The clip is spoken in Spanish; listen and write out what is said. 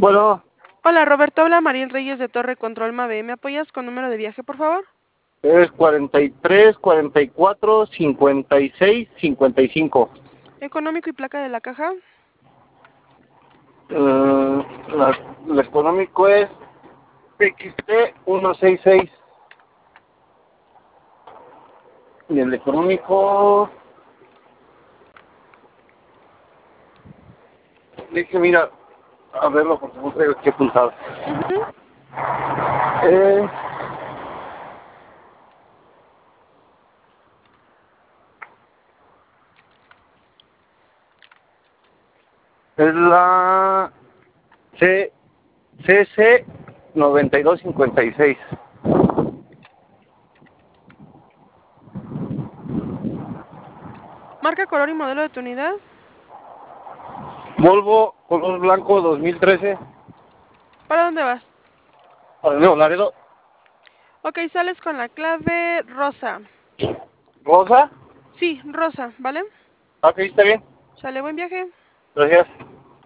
Bueno, Hola Roberto, habla Mariel Reyes de Torre Control Mave. ¿Me apoyas con número de viaje, por favor? es 43, 44, 56, 55. Económico y placa de la caja. El económico es XT 166. Y el económico, dije, mira, a verlo porque no traigo aquí apuntado. Ujú. Eh, es la CC 9256. Marca, color y modelo de tu unidad. Volvo color blanco 2013. ¿Para dónde vas? Para Nuevo Laredo. Ok, sales con la clave rosa. Rosa. Sí, rosa, ¿vale? Ok, está bien. Sale, buen viaje. Gracias.